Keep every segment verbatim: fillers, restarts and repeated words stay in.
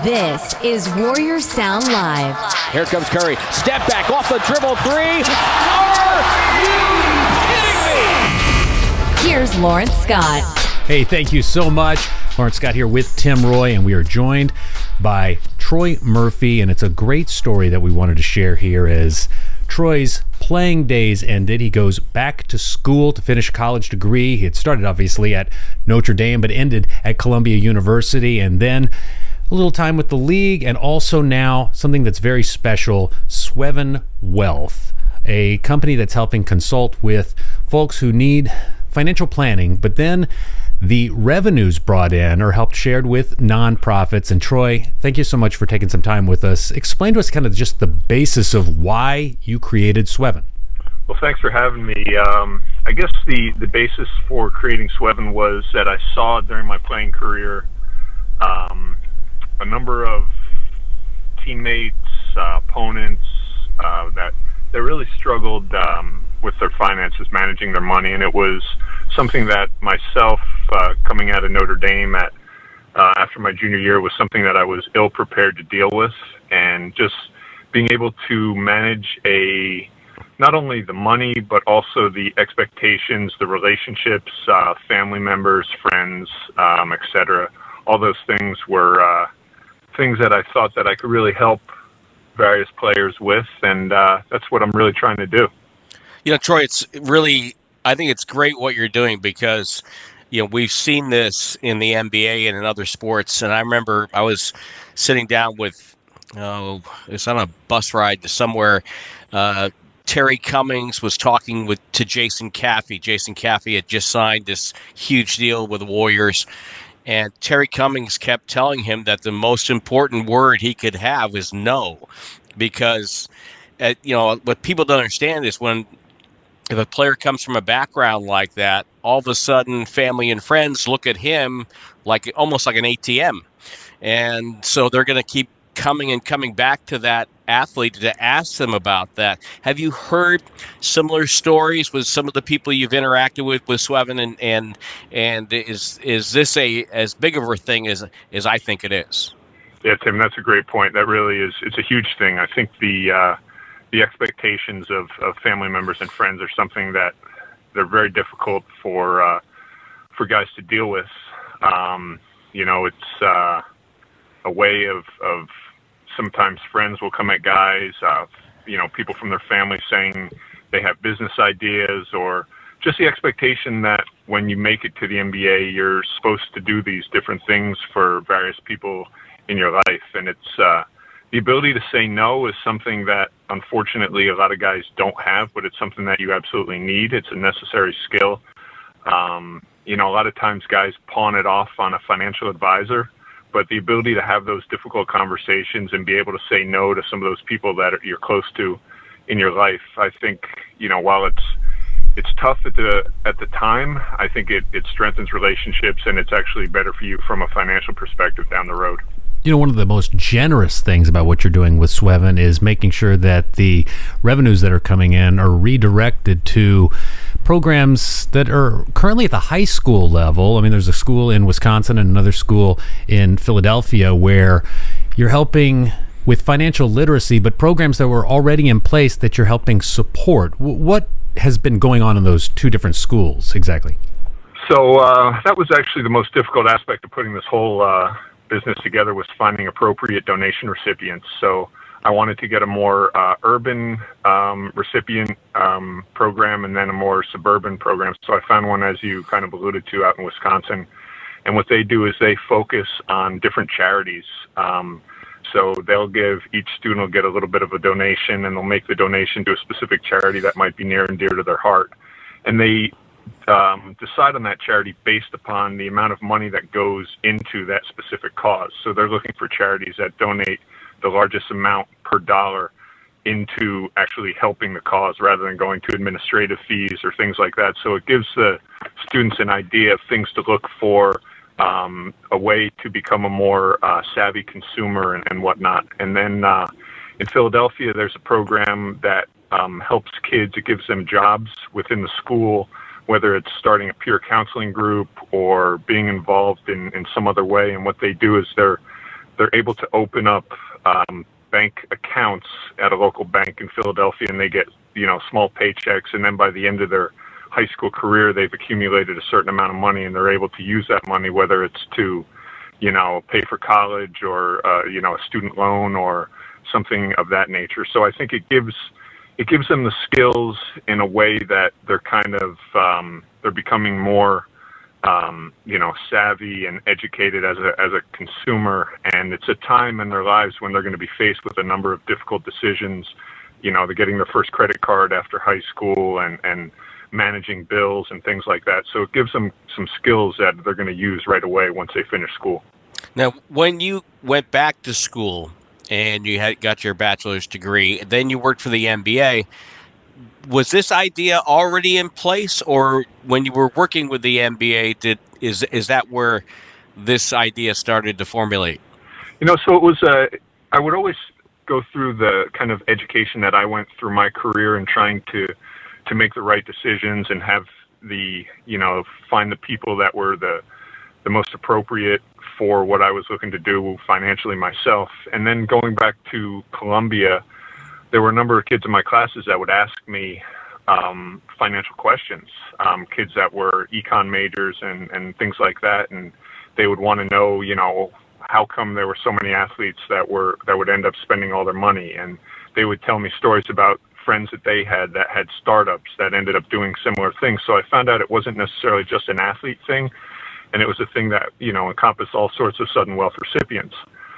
This is Warrior Sound Live. Here comes Curry. Step back off the dribble three. Are you kidding me? Here's Lawrence Scott. Hey, thank you so much. Lawrence Scott here with Tim Roy, and we are joined by Troy Murphy, and it's a great story that we wanted to share here as Troy's playing days ended. He goes back to school to finish a college degree. He had started, obviously, at Notre Dame, but ended at Columbia University, and then a little time with the league, and also now something that's very special, Swevin Wealth, a company that's helping consult with folks who need financial planning, but then the revenues brought in are helped shared with nonprofits. And Troy, thank you so much for taking some time with us. Explain to us kind of just the basis of why you created Swevin. Well, thanks for having me. Um, I guess the, the basis for creating Swevin was that I saw during my playing career um, a number of teammates, uh, opponents uh, that, that really struggled um, with their finances, managing their money. And it was something that myself, uh, coming out of Notre Dame at uh, after my junior year, was something that I was ill prepared to deal with. And just being able to manage a not only the money, but also the expectations, the relationships, uh, family members, friends, um, et cetera. All those things were uh, things that I thought that I could really help various players with, and uh, that's what I'm really trying to do. You know, Troy, it's really, I think it's great what you're doing because, you know, we've seen this in the N B A and in other sports. And I remember I was sitting down with, oh, it's on a bus ride to somewhere. Uh, Terry Cummings was talking with to Jason Caffey. Jason Caffey had just signed this huge deal with the Warriors. And Terry Cummings kept telling him that the most important word he could have is no. Because, uh, you know, what people don't understand is when if a player comes from a background like that, all of a sudden family and friends look at him like almost like an A T M. And so they're going to keep coming and coming back to that athlete to ask them about that. Have you heard similar stories with some of the people you've interacted with with Swevin, and and and is is this a as big of a thing as as I think it is? Yeah, Tim, that's a great point. That really is. It's a huge thing. I think the uh, the expectations of, of family members and friends are something that they're very difficult for uh, for guys to deal with. Um, you know, it's uh, a way of, of sometimes friends will come at guys, uh, you know, people from their family saying they have business ideas, or just the expectation that when you make it to the N B A, you're supposed to do these different things for various people in your life. And it's uh, the ability to say no is something that unfortunately a lot of guys don't have, but it's something that you absolutely need. It's a necessary skill. Um, you know, a lot of times guys pawn it off on a financial advisor, but the ability to have those difficult conversations and be able to say no to some of those people that you're close to in your life, I think, you know, while it's it's tough at the at the time, I think it, it strengthens relationships, and it's actually better for you from a financial perspective down the road. You know, one of the most generous things about what you're doing with Swevin is making sure that the revenues that are coming in are redirected to programs that are currently at the high school level. I mean, there's a school in Wisconsin and another school in Philadelphia where you're helping with financial literacy, but programs that were already in place that you're helping support. What has been going on in those two different schools exactly? So uh, that was actually the most difficult aspect of putting this whole uh, business together, was finding appropriate donation recipients. So I wanted to get a more uh, urban um, recipient um, program and then a more suburban program. So I found one, as you kind of alluded to, out in Wisconsin. And what they do is they focus on different charities. Um, so they'll give, each student will get a little bit of a donation, and they'll make the donation to a specific charity that might be near and dear to their heart. And they um, decide on that charity based upon the amount of money that goes into that specific cause. So they're looking for charities that donate the largest amount per dollar into actually helping the cause, rather than going to administrative fees or things like that. So it gives the students an idea of things to look for, um, a way to become a more uh, savvy consumer and, and whatnot. And then uh, in Philadelphia, there's a program that um, helps kids. It gives them jobs within the school, whether it's starting a peer counseling group or being involved in, in some other way. And what they do is they're they're able to open up um, bank accounts at a local bank in Philadelphia, and they get, you know, small paychecks, and then by the end of their high school career, they've accumulated a certain amount of money, and they're able to use that money, whether it's to, you know, pay for college or, uh, you know, a student loan or something of that nature. So I think it gives it gives them the skills in a way that they're kind of um, they're becoming more um, you know, savvy and educated as a as a consumer. And it's a time in their lives when they're going to be faced with a number of difficult decisions. You know, they're getting their first credit card after high school and and managing bills and things like that. So it gives them some skills that they're going to use right away once they finish school. Now, when you went back to school and you had got your bachelor's degree, then you worked for the N B A, was this idea already in place, or when you were working with the N B A, did is is that where this idea started to formulate? You know, so it was, uh, I would always go through the kind of education that I went through my career and trying to to make the right decisions and have the, you know, find the people that were the the most appropriate for what I was looking to do financially myself. And then going back to Columbia, there were a number of kids in my classes that would ask me um, financial questions, um, kids that were econ majors and, and things like that. And they would want to know, you know, how come there were so many athletes that were that would end up spending all their money? And they would tell me stories about friends that they had that had startups that ended up doing similar things. So I found out it wasn't necessarily just an athlete thing, and it was a thing that, you know, encompassed all sorts of sudden wealth recipients.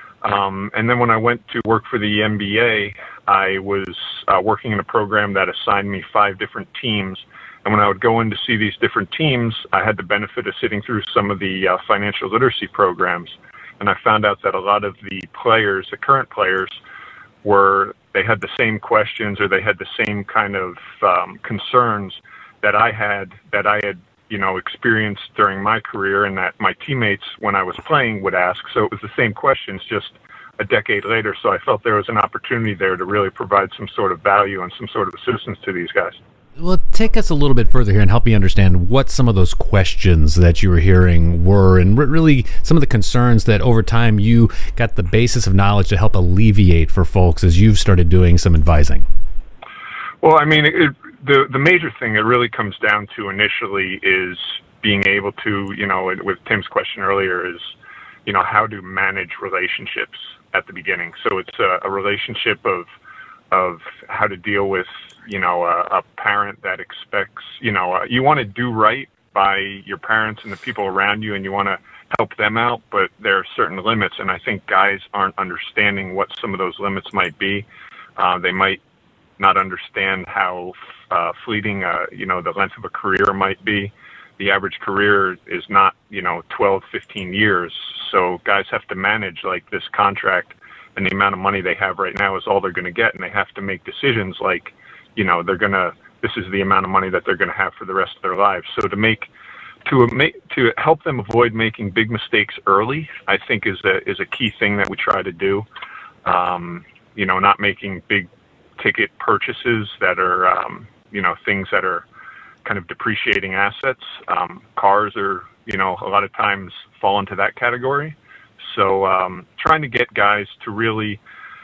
Um, and then when I went to work for the N B A, I was uh, working in a program that assigned me five different teams. And when I would go in to see these different teams, I had the benefit of sitting through some of the uh, financial literacy programs. And I found out that a lot of the players, the current players, were, they had the same questions or they had the same kind of um, concerns that I had, that I had, you know, experienced during my career and that my teammates when I was playing would ask. So it was the same questions just a decade later. So I felt there was an opportunity there to really provide some sort of value and some sort of assistance to these guys. Well, take us a little bit further here and help me understand what some of those questions that you were hearing were, and really some of the concerns that over time you got the basis of knowledge to help alleviate for folks as you've started doing some advising. Well, I mean, it, the the major thing it really comes down to initially is being able to, you know, with Tim's question earlier, is, you know, how to manage relationships at the beginning. So it's a, a relationship of of how to deal with, you know, a, a parent that expects, you know, uh, you want to do right by your parents and the people around you, and you want to help them out, but there are certain limits, and I think guys aren't understanding what some of those limits might be. Uh, they might not understand how uh, fleeting, uh, you know, the length of a career might be. The average career is not, you know, twelve, fifteen years, so guys have to manage like this contract, and the amount of money they have right now is all they're going to get, and they have to make decisions like, you know, they're going to, this is the amount of money that they're going to have for the rest of their lives. So to make, to make, to help them avoid making big mistakes early, I think is a, is a key thing that we try to do. Um, you know, not making big ticket purchases that are, um, you know, things that are kind of depreciating assets. Um, cars are, you know, a lot of times fall into that category. So um, trying to get guys to really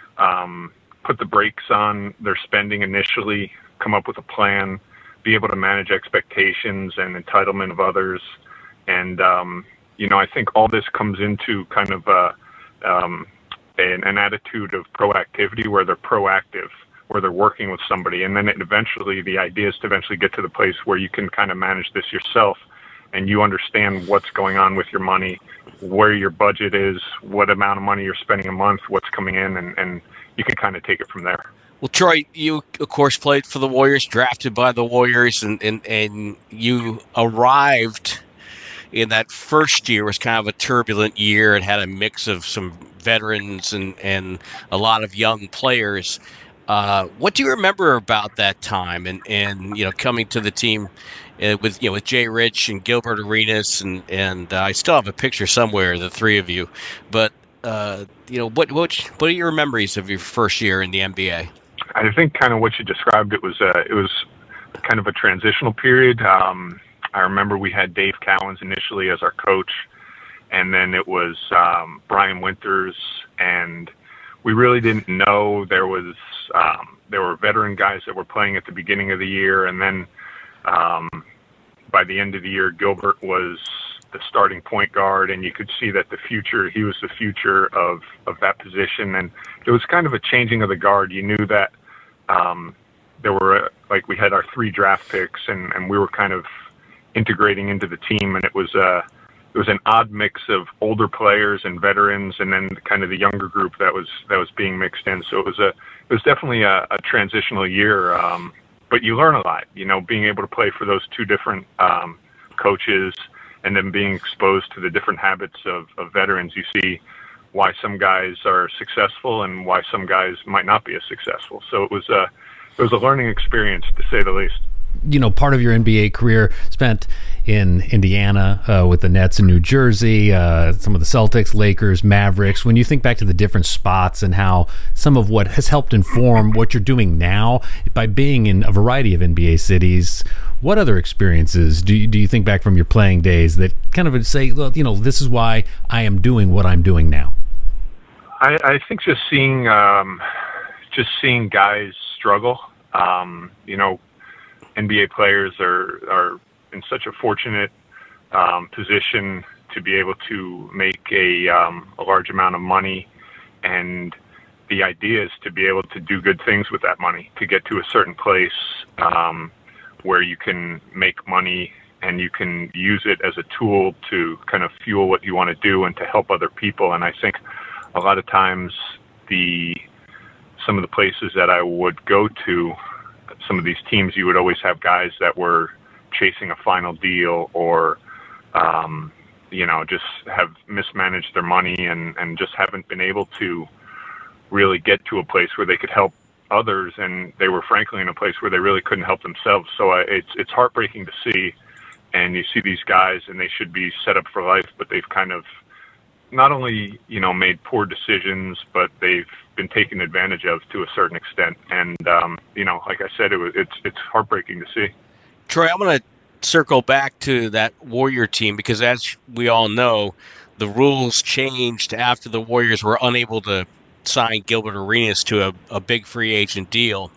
um, put the brakes on their spending initially, come up with a plan, be able to manage expectations and entitlement of others. And, um, you know, I think all this comes into kind of a, um, an, an attitude of proactivity where they're proactive, where they're working with somebody. And then it eventually, the idea is to eventually get to the place where you can kind of manage this yourself and you understand what's going on with your money, where your budget is, what amount of money you're spending a month, what's coming in, and, and you can kind of take it from there. Well, Troy, you, of course, played for the Warriors, drafted by the Warriors, and, and, and you arrived in that first year. It was kind of a turbulent year. It had a mix of some veterans and, and a lot of young players. Uh, what do you remember about that time and, and you know, coming to the team uh, with, you know, with Jay Rich and Gilbert Arenas, and, and uh, I still have a picture somewhere, the three of you. But, uh, you know, what, what what are your memories of your first year in the N B A? I think kind of what you described, it was uh, it was kind of a transitional period. Um, I remember we had Dave Cowens initially as our coach, and then it was um, Brian Winters, and we really didn't know. There was um, there were veteran guys that were playing at the beginning of the year, and then um, by the end of the year, Gilbert was the starting point guard, and you could see that the future, he was the future of, of that position. And it was kind of a changing of the guard. You knew that um, there were, uh, like we had our three draft picks, and, and we were kind of integrating into the team, and it was uh, it was an odd mix of older players and veterans, and then kind of the younger group that was that was being mixed in. So it was a it was definitely a, a transitional year, um, but you learn a lot. You know, being able to play for those two different um, coaches, and then being exposed to the different habits of, of veterans, you see why some guys are successful and why some guys might not be as successful. So it was a it was a learning experience, to say the least. You know, part of your N B A career spent in Indiana uh, with the Nets in New Jersey, uh, some of the Celtics, Lakers, Mavericks. When you think back to the different spots and how some of what has helped inform what you're doing now by being in a variety of N B A cities, what other experiences do you, do you think back from your playing days that kind of say, well, you know, this is why I am doing what I'm doing now? I, I think just seeing um, just seeing guys struggle. Um, you know, N B A players are, are in such a fortunate um, position to be able to make a, um, a large amount of money, and the idea is to be able to do good things with that money, to get to a certain place um, where you can make money and you can use it as a tool to kind of fuel what you want to do and to help other people. And I think a lot of times the some of the places that I would go to, some of these teams, you would always have guys that were chasing a final deal, or, um, you know, just have mismanaged their money and, and just haven't been able to really get to a place where they could help others. And they were frankly in a place where they really couldn't help themselves. So I, it's, it's heartbreaking to see. And you see these guys and they should be set up for life, but they've kind of not only, you know, made poor decisions, but they've been taken advantage of to a certain extent. And, um, you know, like I said, it was, it's, it's heartbreaking to see. Troy, I'm going to circle back to that Warrior team, because as we all know, the rules changed after the Warriors were unable to sign Gilbert Arenas to a, a big free agent deal.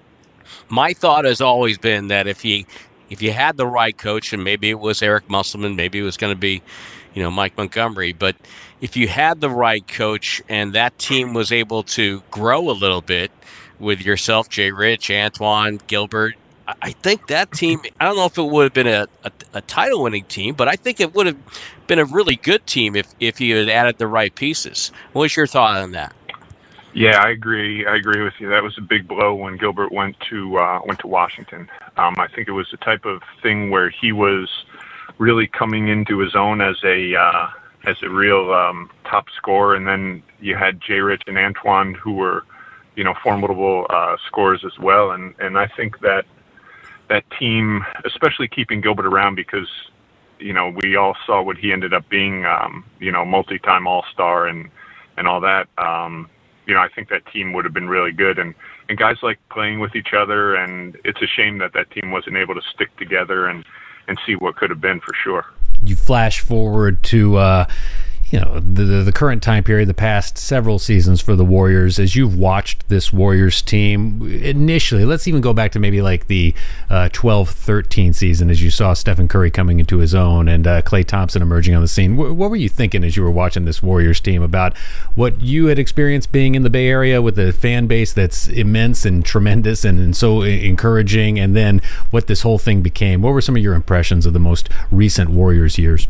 My thought has always been that if he, if you had the right coach, and maybe it was Eric Musselman, maybe it was going to be, you know, Mike Montgomery, but if you had the right coach and that team was able to grow a little bit with yourself, Jay Rich, Antoine, Gilbert, I think that team, I don't know if it would have been a, a, a title-winning team, but I think it would have been a really good team if, if you had added the right pieces. What's your thought on that? Yeah, I agree. I agree with you. That was a big blow when Gilbert went to uh, went to Washington. Um, I think it was the type of thing where he was really coming into his own as a uh, as a real um, top scorer, and then you had Jay Rich and Antoine, who were, you know, formidable uh, scorers as well. And and I think that that team, especially keeping Gilbert around, because, you know, we all saw what he ended up being, um, you know, multi-time All-Star and and all that. Um, you know, I think that team would have been really good. And, and guys like playing with each other, and it's a shame that that team wasn't able to stick together and, and see what could have been, for sure. You flash forward to, uh, you know, the, the current time period, the past several seasons for the Warriors, as you've watched this Warriors team initially. Let's even go back to maybe like the uh, twelve thirteen season, as you saw Stephen Curry coming into his own and uh, Klay Thompson emerging on the scene. W- what were you thinking as you were watching this Warriors team about what you had experienced being in the Bay Area with a fan base that's immense and tremendous and, and so encouraging, and then what this whole thing became? What were some of your impressions of the most recent Warriors years?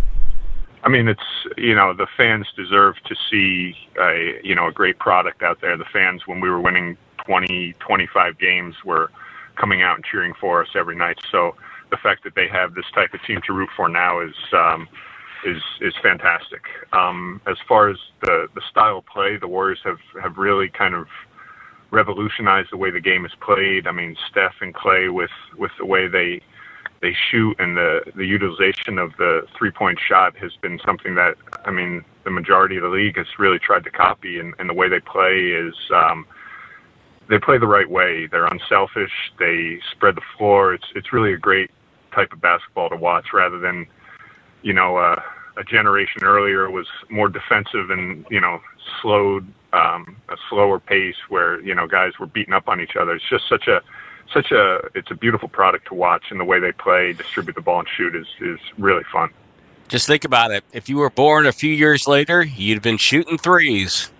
I mean, it's, you know, the fans deserve to see a, you know, a great product out there. The fans, when we were winning twenty, twenty-five games, were coming out and cheering for us every night. So the fact that they have this type of team to root for now is, um, is, is fantastic. Um, as far as the, the style of play, the Warriors have, have really kind of revolutionized the way the game is played. I mean, Steph and Klay with, with the way they, they shoot, and the, the utilization of the three-point shot has been something that, I mean, the majority of the league has really tried to copy, and, and the way they play is um, they play the right way. They're unselfish. They spread the floor. It's it's really a great type of basketball to watch, rather than, you know, uh, a generation earlier was more defensive and, you know, slowed, um, a slower pace where, you know, guys were beating up on each other. It's just such a, such a, it's a beautiful product to watch, and the way they play, distribute the ball and shoot is, is really fun. Just think about it. If you were born a few years later, you'd have been shooting threes.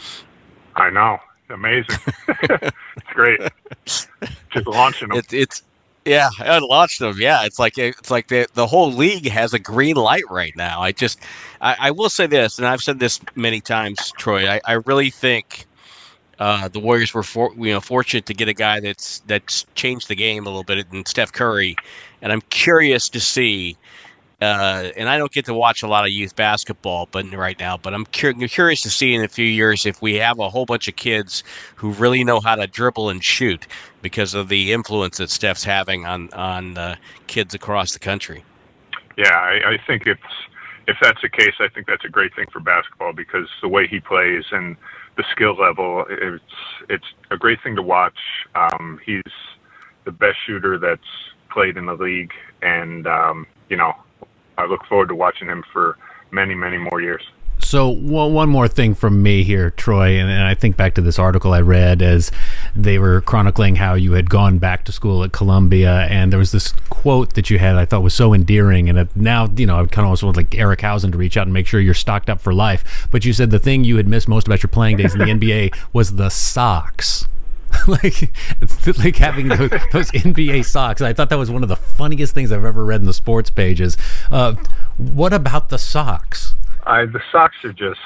I know. Amazing. It's great. Just launching them. It, it's, yeah, I launched them. Yeah, it's like it's like the the whole league has a green light right now. I just, I, I will say this, and I've said this many times, Troy. I, I really think uh, the Warriors were for, you know fortunate to get a guy that's that's changed the game a little bit in Steph Curry, and I'm curious to see. Uh, and I don't get to watch a lot of youth basketball, but right now, but I'm cur- curious to see in a few years if we have a whole bunch of kids who really know how to dribble and shoot because of the influence that Steph's having on on uh, kids across the country. Yeah, I, I think it's if that's the case, I think that's a great thing for basketball because the way he plays and the skill level, it's it's a great thing to watch. Um, he's the best shooter that's played in the league, and um, you know. I look forward to watching him for many, many more years. So one, one more thing from me here, Troy, and, and I think back to this article I read as they were chronicling how you had gone back to school at Columbia, and there was this quote that you had I thought was so endearing, and it, now, you know, I kind of almost want like Eric Hausen to reach out and make sure you're stocked up for life, but you said the thing you had missed most about your playing days in the N B A was the socks. like it's like having those, those N B A socks. I thought that was one of the funniest things I've ever read in the sports pages. Uh, what about the socks? I, the socks are just,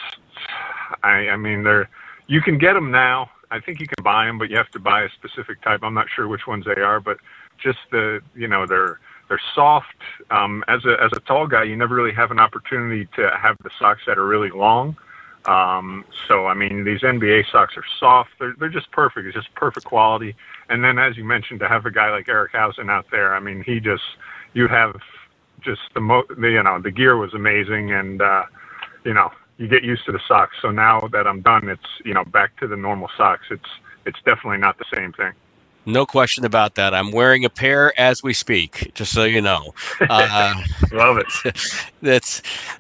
I, I mean, they're, you can get them now. I think you can buy them, but you have to buy a specific type. I'm not sure which ones they are, but just the, you know, they're, they're soft. Um, as a, as a tall guy, you never really have an opportunity to have the socks that are really long. Um, so, I mean, these N B A socks are soft. They're, they're just perfect. It's just perfect quality. And then, as you mentioned, to have a guy like Eric Hausen out there, I mean, he just, you have just the, mo- the you know, the gear was amazing. And, uh, you know, you get used to the socks. So now that I'm done, it's, you know, back to the normal socks. It's, it's definitely not the same thing. No question about that. I'm wearing a pair as we speak, just so you know. Uh, Love it. That's,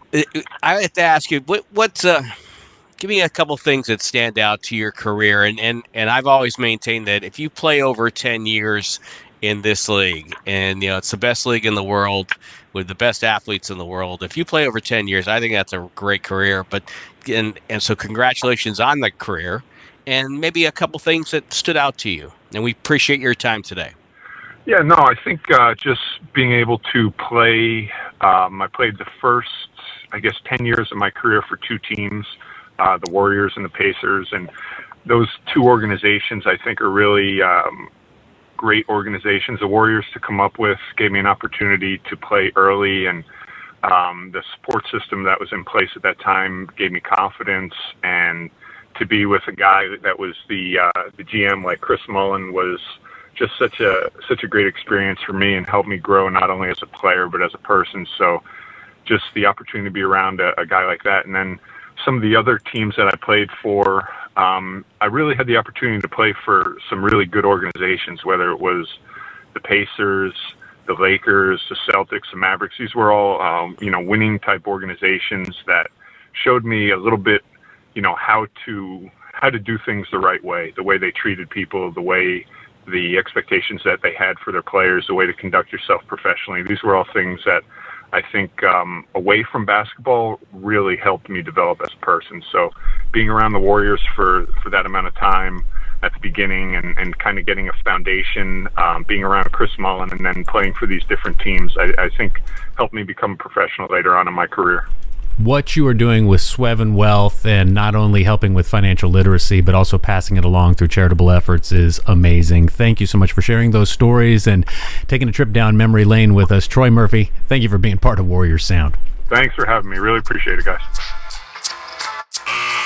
I have to ask you, what, what's, uh, give me a couple things that stand out to your career. And, and, and I've always maintained that if you play over ten years in this league, and, you know, it's the best league in the world with the best athletes in the world, if you play over ten years, I think that's a great career. But, and, and so congratulations on the career, and maybe a couple things that stood out to you. And we appreciate your time today. Yeah, no, I think uh, just being able to play, um, I played the first, I guess, ten years of my career for two teams. Uh, the Warriors and the Pacers, and those two organizations I think are really um, great organizations. The Warriors to come up with gave me an opportunity to play early, and um, the support system that was in place at that time gave me confidence, and to be with a guy that was the uh, the G M like Chris Mullin was just such a such a great experience for me and helped me grow not only as a player but as a person. So just the opportunity to be around a, a guy like that, and then some of the other teams that I played for, um, I really had the opportunity to play for some really good organizations, whether it was the Pacers, the Lakers, the Celtics, the Mavericks. These were all, um, you know, winning type organizations that showed me a little bit, you know, how to how to do things the right way, the way they treated people, the way the expectations that they had for their players, the way to conduct yourself professionally. These were all things that I think um, away from basketball really helped me develop as a person. So being around the Warriors for, for that amount of time at the beginning and, and kind of getting a foundation, um, being around Chris Mullin and then playing for these different teams, I, I think helped me become a professional later on in my career. What you are doing with Swevin Wealth and not only helping with financial literacy, but also passing it along through charitable efforts is amazing. Thank you so much for sharing those stories and taking a trip down memory lane with us. Troy Murphy, thank you for being part of Warrior Sound. Thanks for having me. Really appreciate it, guys.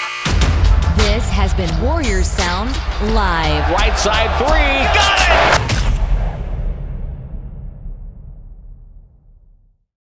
This has been Warrior Sound Live. Right side three. Got it!